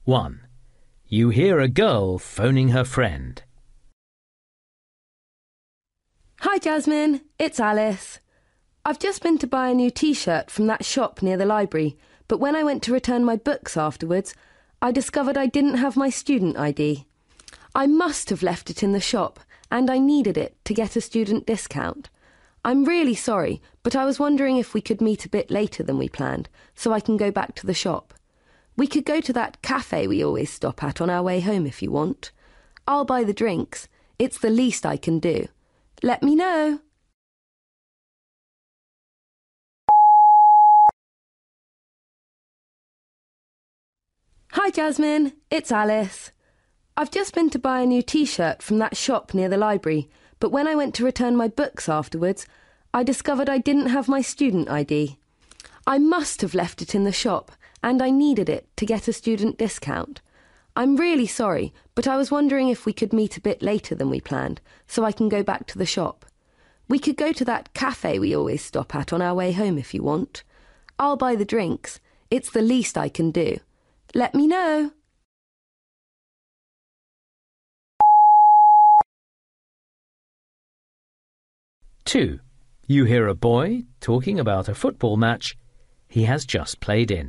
1. You hear a girl phoning her friend. Hi Jasmine, it's Alice. I've just been to buy a new t-shirt from that shop near the library, but when I went to return my books afterwards, I discovered I didn't have my student ID. I must have left it in the shop, and I needed it to get a student discount. I'm really sorry, but I was wondering if we could meet a bit later than we planned, so I can go back to the shop. We could go to that cafe we always stop at on our way home if you want. I'll buy the drinks. It's the least I can do. Let me know. Hi Jasmine, it's Alice. I've just been to buy a new t-shirt from that shop near the library, but when I went to return my books afterwards, I discovered I didn't have my student ID. I must have left it in the shop, and I needed it to get a student discount. I'm really sorry, but I was wondering if we could meet a bit later than we planned, so I can go back to the shop. We could go to that cafe we always stop at on our way home if you want. I'll buy the drinks. It's the least I can do. Let me know. Two. You hear a boy talking about a football match he has just played in.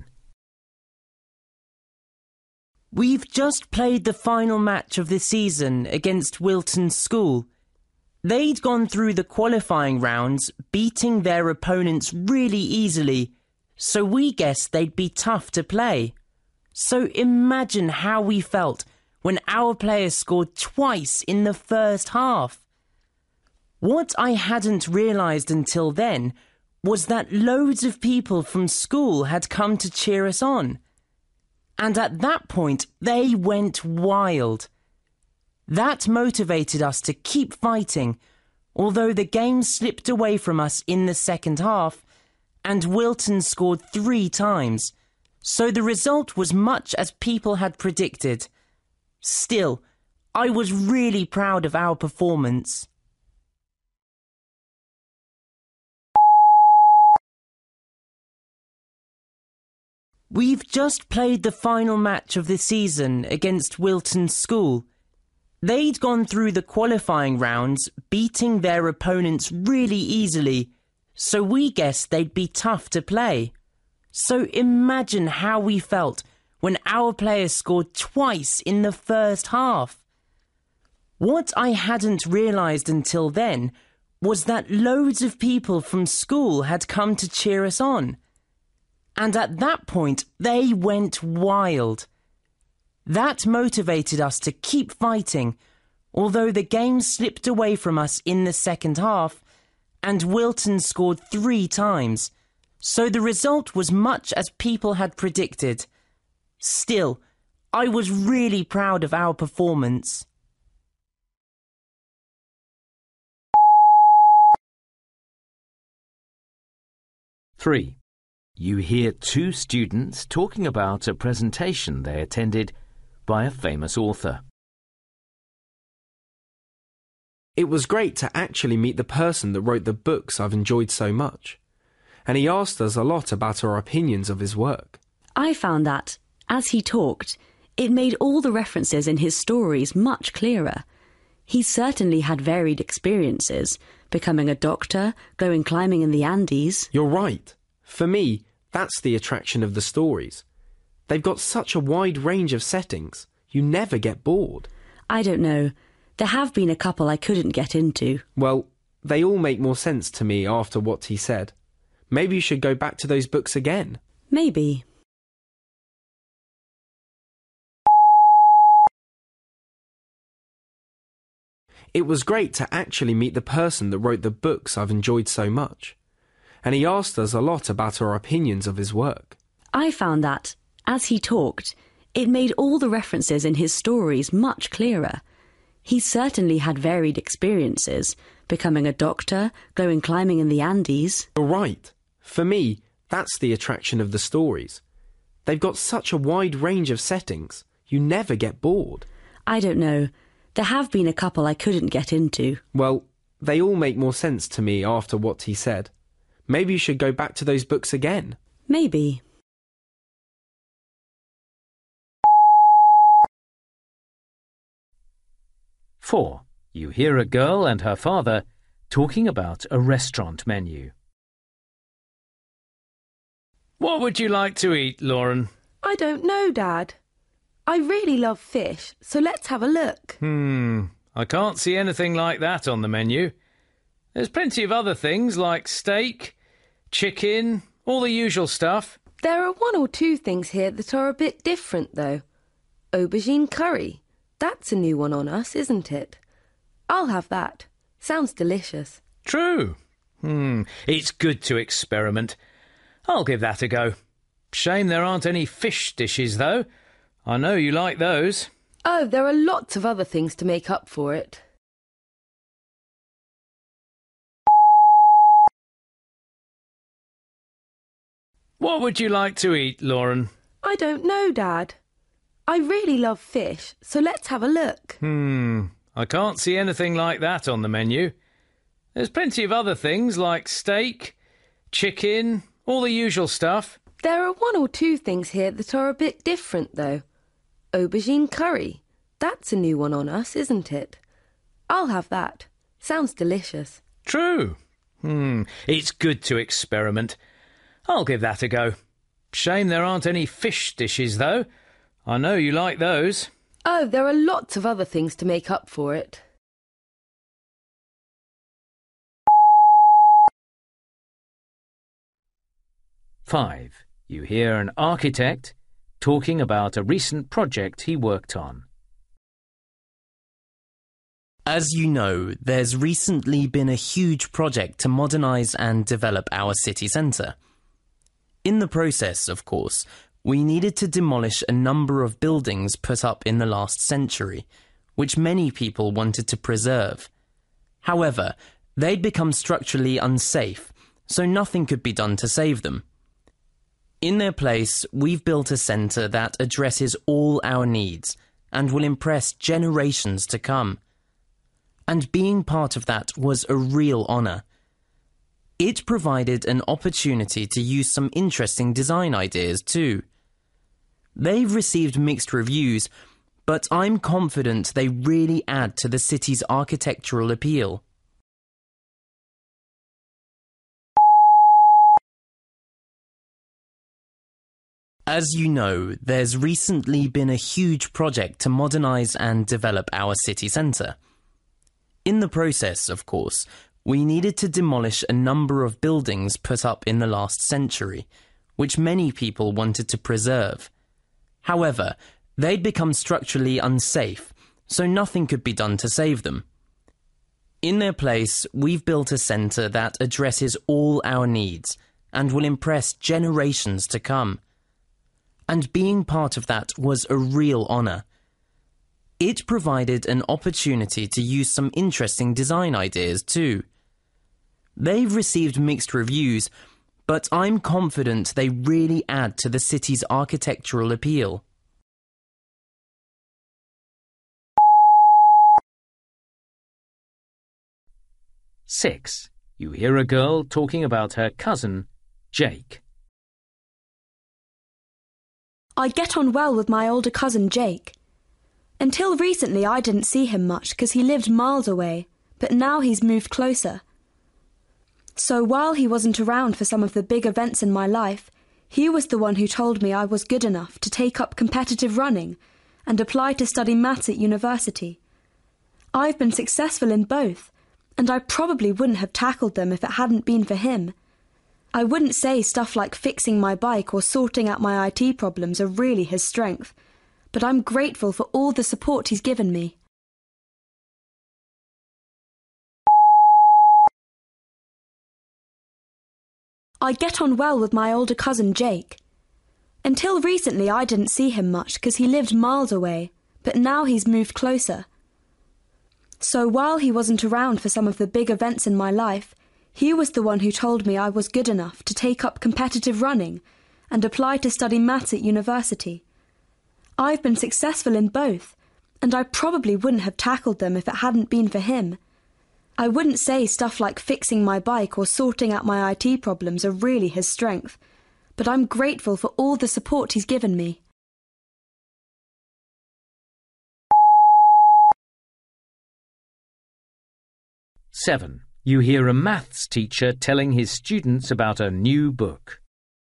We've just played the final match of the season against Wilton School. They'd gone through the qualifying rounds, beating their opponents really easily, so we guessed they'd be tough to play. So imagine how we felt when our players scored twice in the first half. What I hadn't realised until then was that loads of people from school had come to cheer us on. And at that point, they went wild. That motivated us to keep fighting, although the game slipped away from us in the second half, and Wilton scored 3 times, so the result was much as people had predicted. Still, I was really proud of our performance. We've just played the final match of the season against Wilton School. They'd gone through the qualifying rounds, beating their opponents really easily, so we guessed they'd be tough to play. So imagine how we felt when our players scored twice in the first half. What I hadn't realised until then was that loads of people from school had come to cheer us on. And at that point, they went wild. That motivated us to keep fighting, although the game slipped away from us in the second half, and Wilton scored 3 times, so the result was much as people had predicted. Still, I was really proud of our performance. Three. You hear 2 students talking about a presentation they attended by a famous author. It was great to actually meet the person that wrote the books I've enjoyed so much, and he asked us a lot about our opinions of his work. I found that, as he talked, it made all the references in his stories much clearer. He certainly had varied experiences, becoming a doctor, going climbing in the Andes. You're right. For me, that's the attraction of the stories. They've got such a wide range of settings. You never get bored. I don't know. There have been a couple I couldn't get into. Well, they all make more sense to me after what he said. Maybe you should go back to those books again. Maybe. It was great to actually meet the person that wrote the books I've enjoyed so much, and he asked us a lot about our opinions of his work. I found that, as he talked, it made all the references in his stories much clearer. He certainly had varied experiences, becoming a doctor, going climbing in the Andes. You're right. For me, that's the attraction of the stories. They've got such a wide range of settings. You never get bored. I don't know. There have been a couple I couldn't get into. Well, they all make more sense to me after what he said. Maybe you should go back to those books again. Maybe. 4. You hear a girl and her father talking about a restaurant menu. What would you like to eat, Lauren? I don't know, Dad. I really love fish, so let's have a look. I can't see anything like that on the menu. There's plenty of other things like steak, chicken, all the usual stuff. There are one or two things here that are a bit different, though. Aubergine curry. That's a new one on us, isn't it? I'll have that. Sounds delicious. True. It's good to experiment. I'll give that a go. Shame there aren't any fish dishes, though. I know you like those. Oh, there are lots of other things to make up for it. What would you like to eat, Lauren? I don't know, Dad. I really love fish, so let's have a look. I can't see anything like that on the menu. There's plenty of other things like steak, chicken, all the usual stuff. There are one or two things here that are a bit different, though. Aubergine curry. That's a new one on us, isn't it? I'll have that. Sounds delicious. True. It's good to experiment. I'll give that a go. Shame there aren't any fish dishes, though. I know you like those. Oh, there are lots of other things to make up for it. Five. You hear an architect talking about a recent project he worked on. As you know, there's recently been a huge project to modernise and develop our city centre. In the process, of course, we needed to demolish a number of buildings put up in the last century, which many people wanted to preserve. However, they'd become structurally unsafe, so nothing could be done to save them. In their place, we've built a centre that addresses all our needs and will impress generations to come. And being part of that was a real honour. It provided an opportunity to use some interesting design ideas too. They've received mixed reviews, but I'm confident they really add to the city's architectural appeal. As you know, there's recently been a huge project to modernise and develop our city centre. In the process, of course, we needed to demolish a number of buildings put up in the last century, which many people wanted to preserve. However, they'd become structurally unsafe, so nothing could be done to save them. In their place, we've built a centre that addresses all our needs and will impress generations to come. And being part of that was a real honour. It provided an opportunity to use some interesting design ideas too. They've received mixed reviews, but I'm confident they really add to the city's architectural appeal. Six. You hear a girl talking about her cousin, Jake. I get on well with my older cousin Jake. Until recently I didn't see him much because he lived miles away, but now he's moved closer. So while he wasn't around for some of the big events in my life, he was the one who told me I was good enough to take up competitive running and apply to study maths at university. I've been successful in both, and I probably wouldn't have tackled them if it hadn't been for him. I wouldn't say stuff like fixing my bike or sorting out my IT problems are really his strength, but I'm grateful for all the support he's given me. I get on well with my older cousin Jake. Until recently I didn't see him much because he lived miles away, but now he's moved closer. So while he wasn't around for some of the big events in my life, he was the one who told me I was good enough to take up competitive running and apply to study maths at university. I've been successful in both, and I probably wouldn't have tackled them if it hadn't been for him. I wouldn't say stuff like fixing my bike or sorting out my IT problems are really his strength, but I'm grateful for all the support he's given me. 7. You hear a maths teacher telling his students about a new book.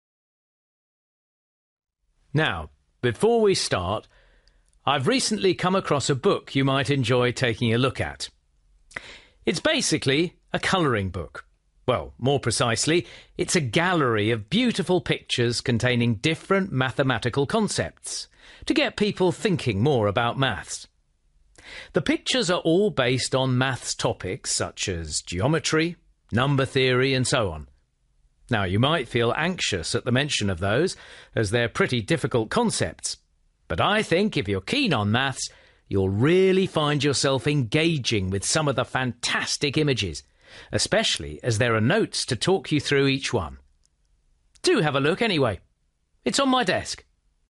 Now, before we start, I've recently come across a book you might enjoy taking a look at. It's basically a colouring book. Well, more precisely, it's a gallery of beautiful pictures containing different mathematical concepts to get people thinking more about maths. The pictures are all based on maths topics such as geometry, number theory and so on. Now, you might feel anxious at the mention of those, as they're pretty difficult concepts. But I think if you're keen on maths, you'll really find yourself engaging with some of the fantastic images, especially as there are notes to talk you through each one. Do have a look anyway. It's on my desk.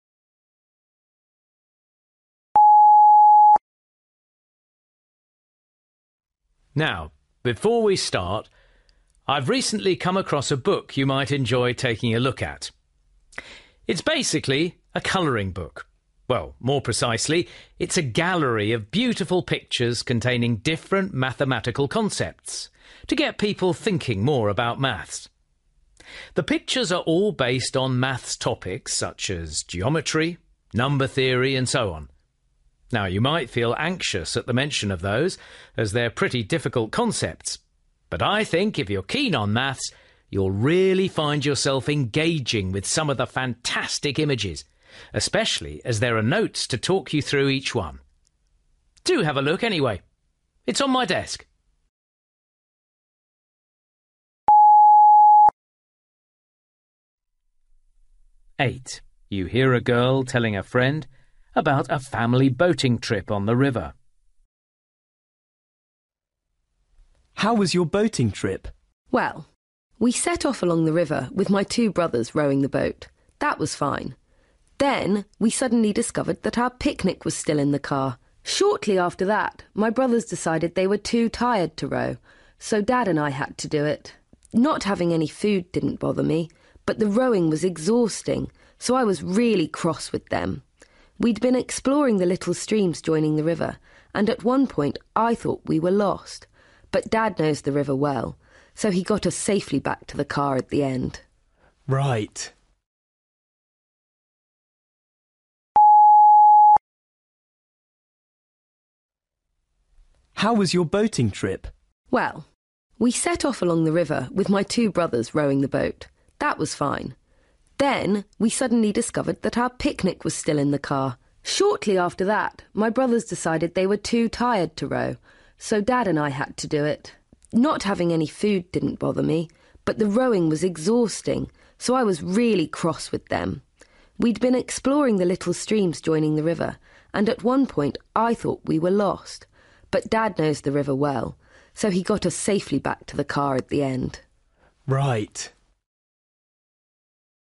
Now, before we start, I've recently come across a book you might enjoy taking a look at. It's basically a colouring book. Well, more precisely, it's a gallery of beautiful pictures containing different mathematical concepts to get people thinking more about maths. The pictures are all based on maths topics such as geometry, number theory and so on. Now, you might feel anxious at the mention of those, as they're pretty difficult concepts. But I think if you're keen on maths, you'll really find yourself engaging with some of the fantastic images, especially as there are notes to talk you through each one. Do have a look anyway. It's on my desk. Eight. You hear a girl telling a friend about a family boating trip on the river. How was your boating trip? Well, we set off along the river with my two brothers rowing the boat. That was fine. Then we suddenly discovered that our picnic was still in the car. Shortly after that, my brothers decided they were too tired to row, so Dad and I had to do it. Not having any food didn't bother me, but the rowing was exhausting, so I was really cross with them. We'd been exploring the little streams joining the river, and at one point I thought we were lost. But Dad knows the river well, so he got us safely back to the car at the end. Right. How was your boating trip? Well, we set off along the river with my two brothers rowing the boat. That was fine. Then we suddenly discovered that our picnic was still in the car. Shortly after that, my brothers decided they were too tired to row, so Dad and I had to do it. Not having any food didn't bother me, but the rowing was exhausting, so I was really cross with them. We'd been exploring the little streams joining the river, and at one point I thought we were lost. But Dad knows the river well, so he got us safely back to the car at the end. Right.